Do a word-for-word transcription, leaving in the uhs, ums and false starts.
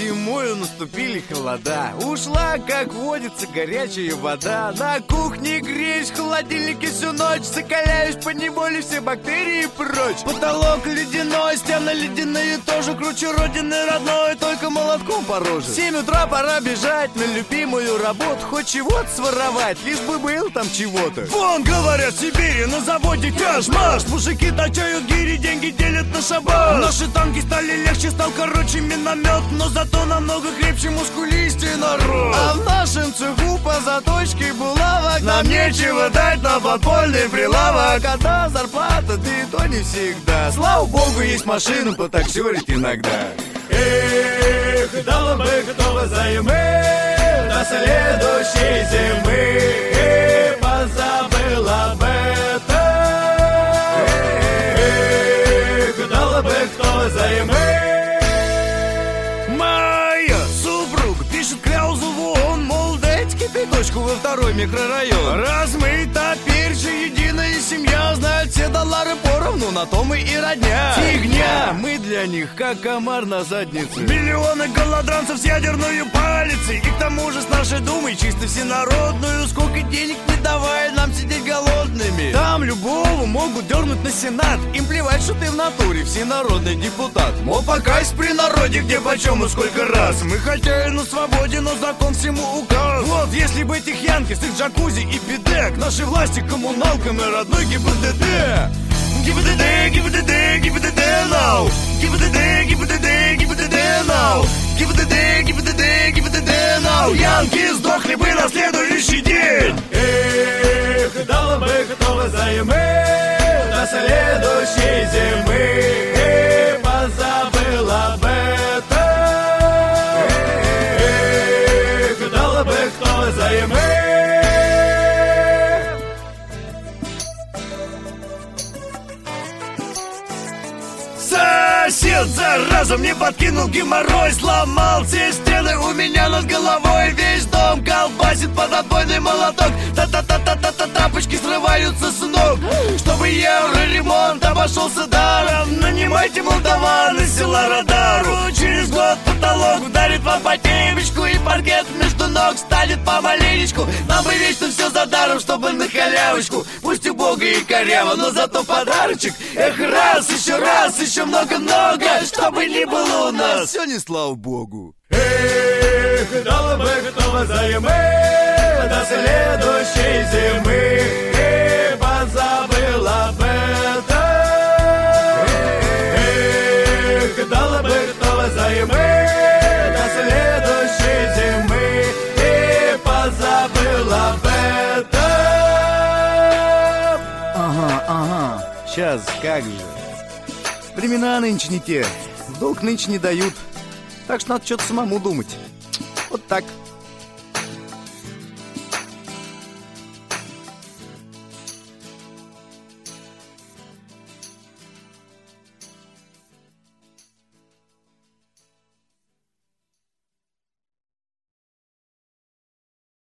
Зимою наступили холода, ушла, как водится, горячая вода. На кухне греюсь, в холодильнике всю ночь, закаляюсь поневоле, все бактерии прочь. Потолок ледяной, стены ледяные тоже, круче родины родной, только молотком по роже. В семь утра пора бежать на любимую работу, хоть чего-то своровать, лишь бы был там чего-то. Вон, говорят, в Сибири на заводе каш-маш, мужики точают гири, деньги делят на шабаш. Наши танки стали легче, стал короче миномет, но зато намного крепче, мускулистее народ. А в нашем цеху по заточке булавок нам нечего дать на подпольный прилавок. Когда зарплата, да и то не всегда. Слава богу, есть машина потаксерить иногда. Эх, дала бы готова займы до следующей зимы. Эх, позабыл об этом. Эх, дала бы кто займы. Моя супруга пишет Кляузову, он, мол, дайте кипяточку во второй микрорайон. Раз мы теперь же единая семья, знают все доллары поровну, на том и, и родня. Фигня, мы для них как комар на заднице. Миллионы голодранцев с ядерной палицей, и к тому же с нашей думой чисто всенародную. Сколько денег не давай нам сидеть голодными. Там любого могут дернуть на сенат, им плевать, что ты в натуре всенародный депутат. Мол, покайся при народе, где почем и сколько раз. Мы хотя и на свободе, но закон всему указ. Вот, если бы этих янки с их джакузи и бидек, нашей власти коммуналкам и родной ГИБДД. ГИБДД, ГИБДД, ГИБДД now. ГИБДД, ГИБДД, ГИБДД now. ГИБДД, ГИБДД, ГИБДД now. Янки сдохли бы на следующий день. Эх, дала бы готова займы до следующей зимы. Эх, позабыл об этом. Эх, дала бы кто займы. Сосед, зараза, мне подкинул геморрой, сломал все стены у меня над головой. Весь дом колбасит под отбойный молоток. Та-та-та-та-та-та, тапочки срываются с ног. Чтобы евроремонт обошелся даром, нанимайте молдаван из села Радару. Через год потолок ударит вам по темечку, и паркет между ног станет помаленечку. Нам бы вечно все за даром, чтобы на халявочку. Пусть убого и коряво, но зато подарочек. Эх, раз, еще раз, еще много-много, чтобы не было у нас все не слава богу. Эх, дала бы готова займы до следующей зимы. Эх, позабыл об этом. Эх, дала бы готова займы до следующей зимы. Эх, позабыл об этом. Ага, ага, сейчас как же. Времена нынче не те, в долг нынче не дают, так что надо что-то самому думать. Вот так.